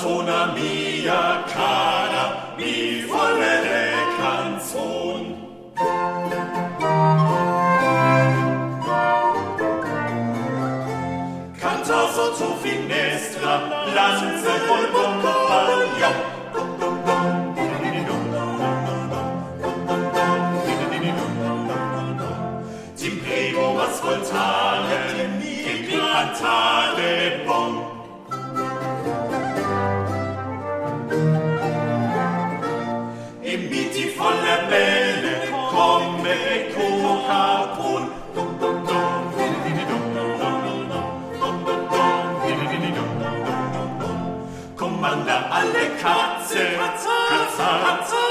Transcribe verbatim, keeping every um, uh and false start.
Canzona mia cara, mi vollere canzon. Canta sotto finestra, lanze col compagno. Timbremo ascoltare, che cantare bon. E miti folle belle, come Coca-Cola. Comanda alle Katze, Katze, Katze,